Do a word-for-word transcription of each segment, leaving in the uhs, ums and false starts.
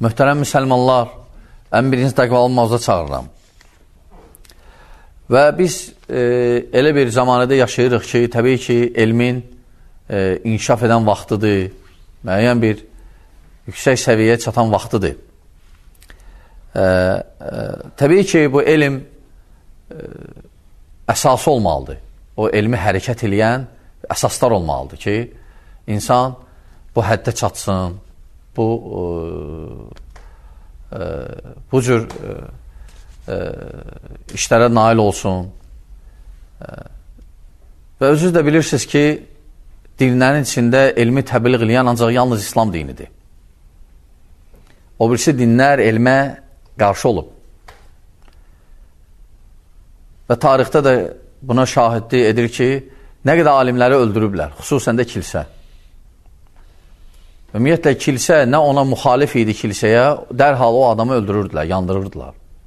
Möhtərəm müsəlmanlar, ən birinci təqvalı mavza çağırıram. Və biz e, elə bir zamanədə yaşayırıq ki, təbii ki, elmin e, inkişaf edən vaxtıdır, müəyyən bir yüksək səviyyəyə çatan vaxtıdır. E, e, təbii ki, bu elm e, əsası olmalıdır. O elmi hərəkət eləyən əsaslar olmalıdır ki, insan bu həddə çatsın, bu e, e, bu cür e, e, işlərə nail olsun. E, və özünüz də bilirsiniz ki, dinlərin içində elmi təbliğ eləyən ancaq yalnız İslam dinidir. O birisi dinlər elmə qarşı olub. Və tarixdə də buna şahidlik edir ki, nə qədər alimləri öldürüblər, xüsusən də kilsə. Ümumiyyətlə, kilsə nə ona müxalif idi kilsəyə, dərhal o adamı öldürürdülər, yandırırdılar.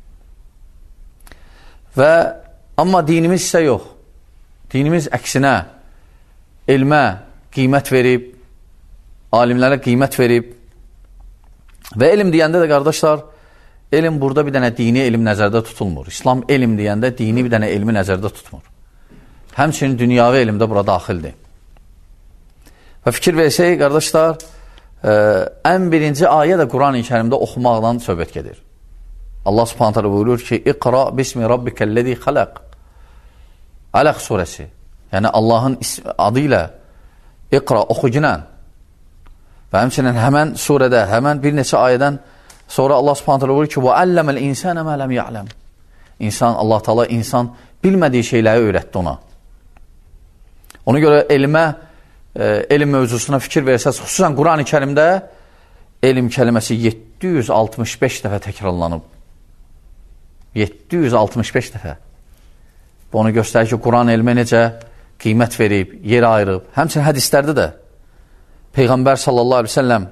Və, amma dinimiz isə yox. Dinimiz əksinə elmə qiymət verib, alimlərə qiymət verib və elm deyəndə də, qardaşlar, elm burada bir dənə dini elm nəzərdə tutulmur. İslam elm deyəndə dini bir dənə elmi nəzərdə tutmur. Həmçinin dünyavi elm də bura daxildir. Və fikir versək, qardaşlar, ə, ən birinci ayə də Quran-ı Kərimdə oxumaqdan söhbət gedir. Allah Subhanahu taala buyurur ki, İqra bismi rabbikellezî xalaq. Aləq surəsi. Yəni Allahın adı ilə İqra, oxucunən. Və həmçinin həmən surədə, həmən bir neçə ayədən sonra Allah Subhanahu taala buyurur ki, və əlləməl insana mə ləm ya'ləm. İnsan, Allah Taala insan bilmədiyi şeyləri öyrətdi ona. Ona görə elmə, e, elm mövzusuna fikir versəz, xüsusən Quran-ı Kərimdə elm kəlməsi yeddi yüz altmış beş dəfə təkrarlanıb. yeddi yüz altmış beş dəfə. Bu onu göstərir ki, Quran elmə necə qiymət verib, yer ayırıb. Həmçinin hədislərdə də Peyğəmbər sallallahu aleyhi ve selləm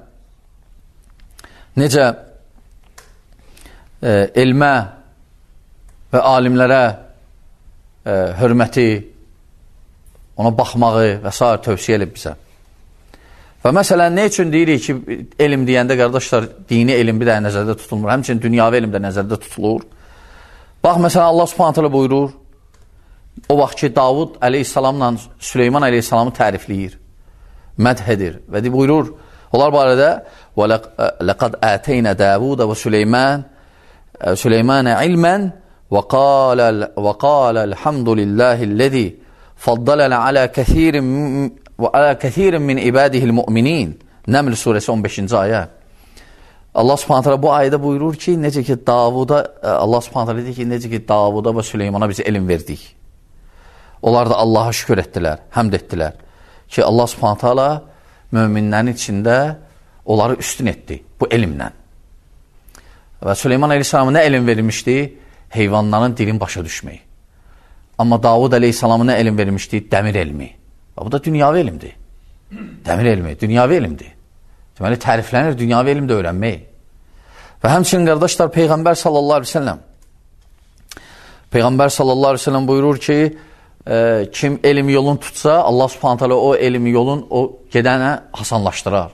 necə e, elmə və alimlərə e, hörməti, ona baxmağı və s. tövsiyə edib bizə. Və məsələn, nə üçün deyirik ki, elm deyəndə, qardaşlar, dini elm bir də nəzərdə tutulmur, həmçinin dünyavi elm də nəzərdə tutulur. Bax, məsələn, Allah Subhanahu taala buyurur, o vaxt ki, Davud əleyhissalamla Süleyman əleyhissalamı tərifləyir, mədh edir və de buyurur, onlar barədə وَلَقَدْ آتَيْنَ دَاوُودَ وَسُلَيْمَانَ سُلَيْمَانَ عِلْمًا وَقَالَ وَقَالَ الْحَمْدُ لِلَّهِ الَّذِي فَضَّلَنَا عَلَى كَثِيرٍ وَعَلَى كَثِيرٍ مِنْ عِبَادِهِ الْمُؤْمِنِينَ Nəml surəsi on beşinci ayə. Allah Subhanahu taala bu ayədə buyurur ki, necə ki Davuda, Allah Subhanahu taala deyir ki, necə ki Davuda və Süleymana biz elm verdik. Onlar da Allaha şükür etdilər, həmd etdilər ki, Allah Subhanahu taala möminlərin içində onları üstün etdi bu elmlə. Və Süleyman əleyhissalama nə elm verilmişdi? Heyvanların dilin başa düşməyi. Amma Davud əleyhissalama nə elm verilmişdi? Dəmir elmi. Və bu da dünyavi elmdir. Dəmir elmi, dünyavi elmdir. Deməli, təriflənir dünyavi elm də öyrənmək. Və həmçinin, qardaşlar, Peyğəmbər sallallahu aleyhi ve sellem Peyğəmbər sallallahu aleyhi ve sellem buyurur ki, e, kim elm yolun tutsa, Allah Subhanahu taala o elm yolun o gedənə hasanlaşdırar.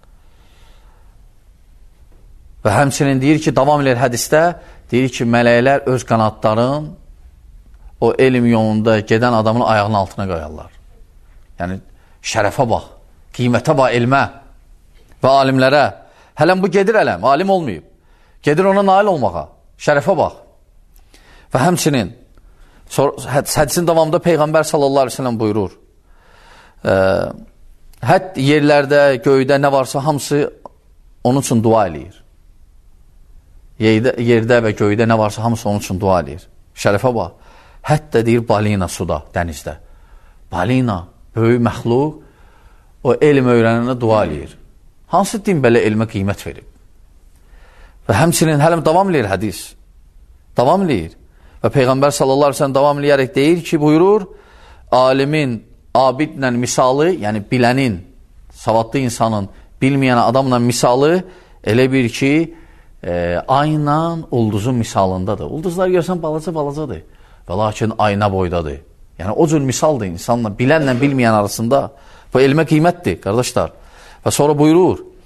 Və həmçinin deyir ki, davam edir hədisdə, deyir ki, mələklər öz qanadların o elm yolunda gedən adamın ayağının altına qoyarlar. Yəni, şərəfə bax, qiymətə bax, elmə və alimlərə. Hələm bu gedir hələm, alim olmayıb. Gedir ona nail olmağa, şərəfə bax. Və həmçinin, hədisin davamında Peyğəmbər sallallahu aleyhi ve sellem buyurur, e, həd yerlərdə, göydə nə varsa hamısı onun üçün dua eləyir. Yerdə, yerdə və göydə nə varsa hamısı onun üçün dua eləyir. Şərəfə bax. Hətta deyir balina suda, dənizdə. Balina, böyük məxluq, o elm öyrənənə dua eləyir. Hansı din belə elmə qiymət verib? Və həmçinin hələm davam eləyir hədis. Davam eləyir. Və Peyğəmbər sallallahu aleyhi ve sellem davam eləyərək deyir ki, buyurur, alimin, abidlə misalı, yəni bilənin, savadlı insanın, bilməyən adamla misalı elə bir ki, e, ayla ulduzun misalındadır. Ulduzlar görsən balaca-balacadır və lakin ayna boydadır. Yəni, o cür misaldır insanla, bilənlə bilməyən arasında. Bu elmə qiymətdir, qardaşlar. Və sonra buyurur,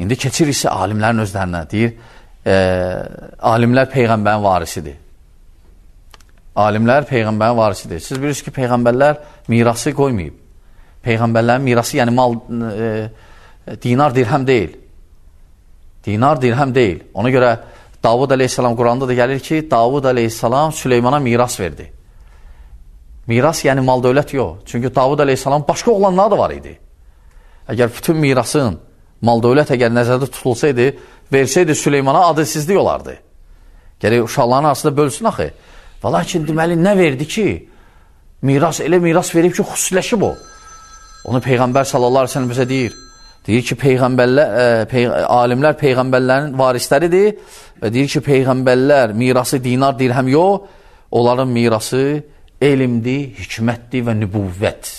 İndi keçir isə alimlərin özlərinə. Deyir, e, alimlər Peyğəmbərin varisidir. Alimlər Peyğəmbərin varisidir. Siz bilirsiniz ki, Peyğəmbərlər mirası qoymayıb. Peyğəmbərlərin mirası, yəni mal, e, dinar, dirhəm deyil. Dinar, dirhəm deyil. Ona görə Davud əleyhissalam Quranda da gəlir ki, Davud əleyhissalam Süleymana miras verdi. Miras, yəni mal dövlət yox. Çünki Davud əleyhissalam başqa oğlanlar da var idi. Əgər bütün mirasın, mal dövlət əgər nəzərdə tutulsaydı, versəydi Süleymana adilsizlik olardı. Gərək uşaqların arasında bölsün axı. Və lakin deməli, nə verdi ki, miras, elə miras verib ki, xüsusiləşib o. Onu Peyğəmbər sallallahu aleyhi ve sellem bizə deyir. Deyir ki, peyğəmbərlər, e, pey alimlər Peyğəmbərlərin varisləridir və deyir ki, Peyğəmbərlər mirası dinar, dirhəm yox, onların mirası elmdir, hikmətdir və nübuvvət.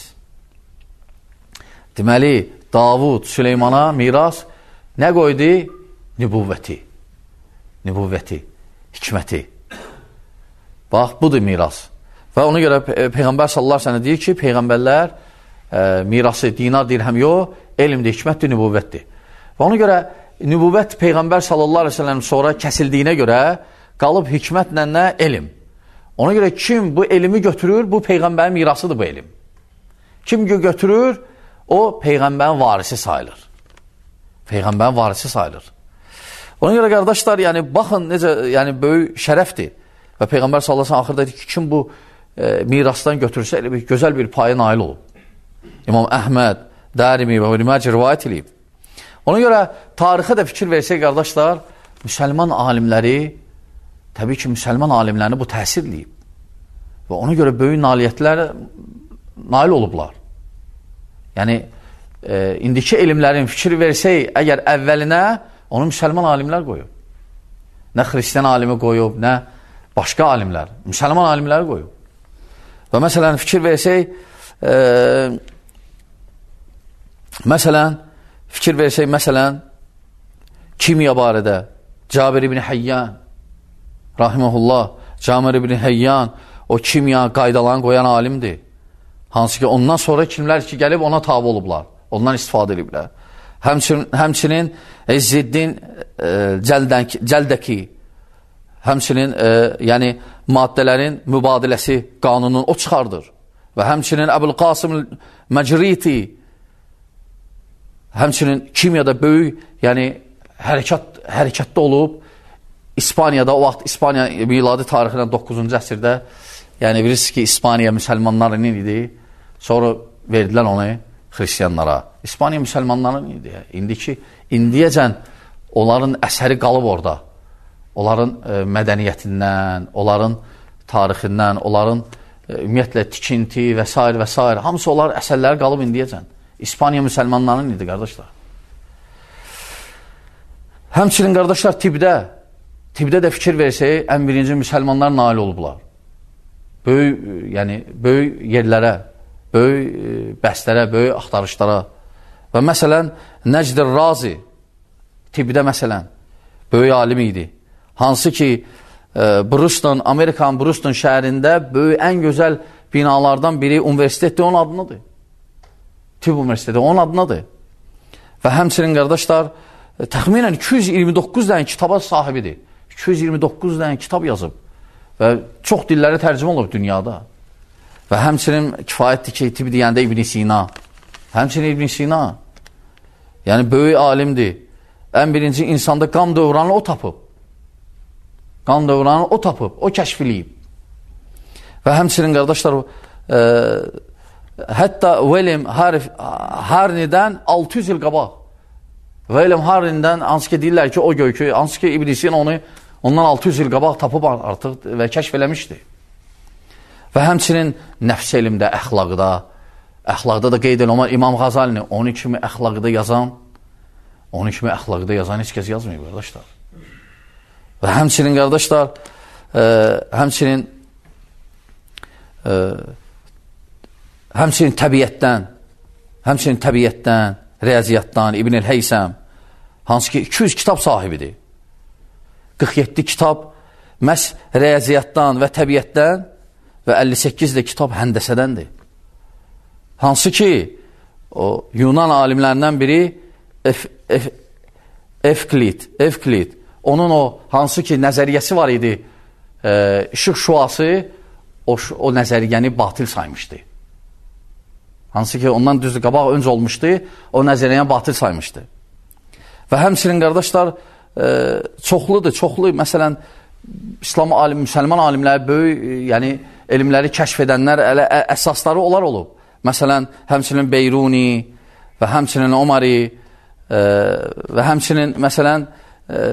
Deməli, Davud Süleymana miras nə qoydu? Nübuvvəti. Nübuvvəti, hikməti. Bax, budur miras. Və ona görə Peyğəmbər sallallahu aleyhi ve sellem deyir ki, Peyğəmbərlər e, mirası dinar, dirhəm yox, elmdir, hikmətdir, nübuvvətdir. Və ona görə nübuvvət Peyğəmbər sallallahu aleyhi ve sellem sonra kəsildiyinə görə qalıb hikmətlə nə? Elm. Ona görə kim bu elmi götürür, bu Peyğəmbərin mirasıdır bu elm. Kim götürür, o Peyğəmbərin varisi sayılır. Peyğəmbərin varisi sayılır. Ona görə qardaşlar, yəni baxın necə, yəni böyük şərəfdir. Və Peyğəmbər sallallahu aleyhi ve sellem axırda dedi ki, kim bu e, mirasdan götürsə, elə bir gözəl bir paya nail olub. İmam Əhməd, Dərimi və Riməcə rivayət edib. Ona görə tarixə də fikir versək, qardaşlar, müsəlman alimləri, təbii ki, müsəlman alimlərini bu təsir edib. Və ona görə böyük nailiyyətlər nail olublar. Yəni, e, indiki elmlərin fikir versək, əgər əvvəlinə, onu müsəlman alimlər qoyub. Nə xristiyan alimi qoyub, nə başqa alimlər, müsəlman alimləri qoyub. Və məsələn, fikir versək, e, məsələn, fikir versək, məsələn, kimya barədə Cabir ibn Həyyan, rahiməhullah, Cabir ibn Həyyan, o kimya qaydalarını qoyan alimdir. Hansı ki, ondan sonra kimlər ki, gəlib ona tabi olublar, ondan istifadə ediblər. Həmçinin, həmçinin İzziddin e, Cəldəki, həmçinin e, yəni maddələrin mübadiləsi qanununu o çıxardır. Və həmçinin Əbul-Qasım Məcriti, həmçinin kimyada böyük, yəni hərəkat, hərəkətdə olub, İspaniyada, o vaxt İspaniya miladi tarixindən doqquzuncu əsrdə, yəni bilirsiniz ki, İspaniya müsəlmanların idi, sonra verdilər onu xristiyanlara. İspaniya müsəlmanların idi. İndiki, indiyəcən onların əsəri qalıb orada. Onların e, mədəniyyətindən, onların tarixindən, onların e, ümumiyyətlə tikinti və s. və s. hamısı onlar əsərləri qalıb indiyəcən. İspaniya müsəlmanların idi, qardaşlar. Həmçinin, qardaşlar, tibdə, tibdə də fikir versək, ən birinci müsəlmanlar nail olublar. Böyük, yəni, böyük yerlərə, böyük bəslərə, böyük axtarışlara. Və məsələn, Nəcdir Razi, tibdə məsələn, böyük alim idi. Hansı ki, e, Bruston, Amerikan Bruston şəhərində böyük, ən gözəl binalardan biri universitetdir, onun adınadır. Tib universiteti, onun adınadır. Və həmçinin, qardaşlar, e, təxminən iki yüz iyirmi doqquz dənə kitaba sahibidir. iki yüz iyirmi doqquz dənə kitab yazıb və çox dillərə tərcümə olub dünyada. Və həmçinin kifayətdir ki, tib deyəndə İbn Sina. Həmçinin İbn Sina, yəni böyük alimdir. Ən birinci insanda qan dövranı o tapıb. Qan dövranı o tapıb, o kəşf eləyib. Və həmçinin, qardaşlar, e, hətta William Harney'dən altı yüz il qabaq. William Harney'dən, hansı ki deyirlər ki, o göykü, hansı ki İbn Sina onu ondan altı yüz il qabaq tapıb artıq və kəşf eləmişdi. Və həmçinin nəfs elmdə, əxlaqda, əxlaqda da qeyd edən İmam Xazalini onun kimi əxlaqda yazan, onun kimi əxlaqda yazan heç kəs yazmıyor, qardaşlar. Və həmçinin, qardaşlar, e, həmçinin e, həmçinin təbiyyətdən, həmçinin təbiyyətdən, riyaziyyatdan, İbn el-Heysəm, hansı ki iki yüz kitab sahibidir. qırx yeddi kitab məhz riyaziyyatdan və təbiyyətdən və əlli səkkiz də kitab həndəsədəndir. Hansı ki, o Yunan alimlərindən biri Ef, Ef, Evklit, Evklit, onun o hansı ki nəzəriyyəsi var idi, e, işıq şüası o, o nəzəriyyəni batil saymışdı. Hansı ki ondan düzdür qabaq öncə olmuşdu, o nəzəriyyəni batil saymışdı. Və həmçinin qardaşlar e, çoxludur, çoxlu, məsələn, İslam alim, müsəlman alimləri, böyük, yəni elmləri kəşf edənlər, ələ, ə, əsasları onlar olub. Məsələn, həmçinin Beyruni və həmçinin Omari e, və həmçinin, məsələn, e,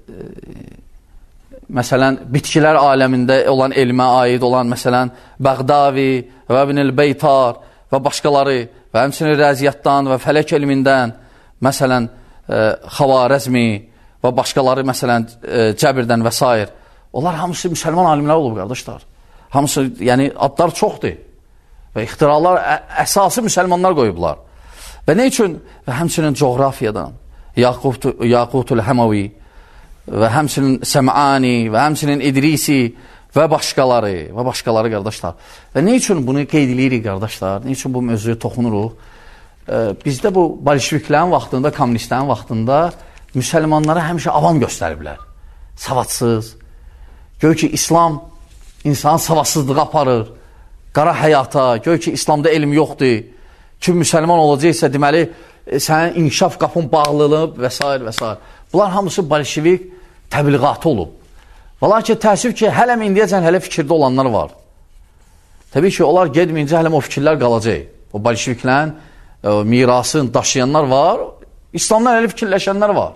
məsələn, bitkilər aləmində olan elmə aid olan, məsələn, Bəğdavi və İbn-i Beytar və başqaları və həmçinin rəziyyatdan və fələk elmindən, məsələn, e, Xavarəzmi və başqaları, məsələn, e, Cəbirdən və s. Onlar hamısı müsəlman alimlər olub, qardaşlar. Hamısı, yəni, adlar çoxdur və ixtiralar ə, əsası müsəlmanlar qoyublar. Və nə üçün? Və həmçinin coğrafiyadan, Yaqutul Həmavi və həmçinin Səm'ani və həmçinin İdrisi və başqaları və başqaları, qardaşlar. Və nə üçün bunu qeyd edirik, qardaşlar? Nə üçün bu mövzuya toxunuruq? E, bizdə bu bolşeviklərin vaxtında, kommunistlərin vaxtında müsəlmanlara həmişə avam göstəriblər. Savadsız. Gör ki, İslam insanı savadsızlığa aparır, qara həyata, gör ki, İslamda elm yoxdur. Kim müsəlman olacaqsa, deməli, e, sənin inkişaf qapın bağlılıb və s. və s. Bunlar hamısı bolşevik təbliğatı olub. Və lakin təəssüf ki, hələm indiyəcən hələ fikirdə olanlar var. Təbii ki, onlar gedməyincə hələm o fikirlər qalacaq. O bolşeviklərin e, mirasını daşıyanlar var, İslamdan hələ fikirləşənlər var.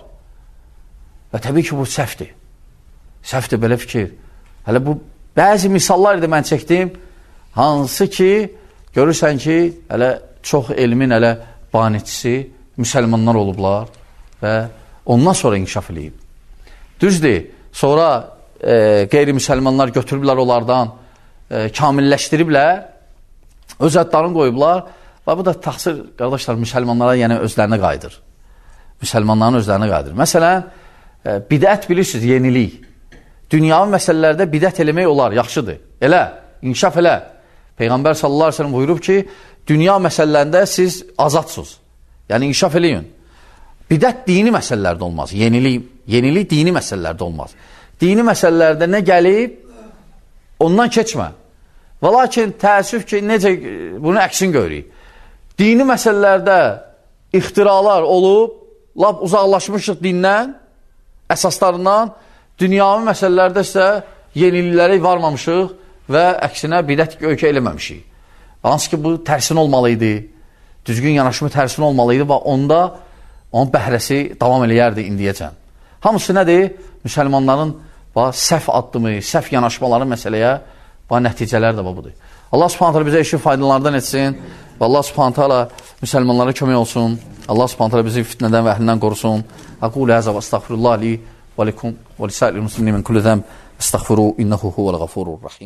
Və təbii ki, bu səhvdir. Səhvdir belə fikir. Hələ bu, bəzi misallar idi mən çəkdim, hansı ki, görürsən ki, hələ çox elmin hələ banitçisi müsəlmanlar olublar və ondan sonra inkişaf edib. Düzdür, sonra e, qeyri-müsəlmanlar götürüblər onlardan, e, kamilləşdiriblər, öz ədlarını qoyublar və bu da təqsir, qardaşlar, müsəlmanlara yəni özlərinə qayıdır. Müsəlmanların özlərinə qayıdır. Məsələn, e, bidət bilirsiniz, yenilik. Dünyavi məsələlərdə bidət eləmək olar, yaxşıdır. Elə, inkişaf elə. Peyğəmbər sallallahu aleyhi ve sellem buyurub ki, dünya məsələlərində siz azadsınız. Yəni, inkişaf eləyin. Bidət dini məsələlərdə olmaz. Yenilik, yenilik dini məsələlərdə olmaz. Dini məsələlərdə nə gəlib, ondan keçmə. Və lakin təəssüf ki, necə bunu əksin görürük. Dini məsələlərdə ixtiralar olub, lap uzaqlaşmışıq dindən, əsaslarından, dünyavi məsələlərdə isə yenilikləri varmamışıq və əksinə bidət ölkə eləməmişik. Hansı ki, bu tərsin olmalı idi, düzgün yanaşımı tərsin olmalı idi və onda onun bəhrəsi davam eləyərdi indiyəcən. Hamısı nədir? Müsəlmanların səhv addımı, səhv yanaşmaları məsələyə nəticələr də budur. Allah subhanət hələ bizə işin faydalardan etsin və Allah subhanət hələ müsəlmanlara kömək olsun. Allah subhanət hələ bizi fitnədən və əhlindən qorusun. Aqulu həzə və estağfirullah li və likum və lisəl-i muslimin kullu zəm estağfiru innəhu huvəl-ğafurur-rahim.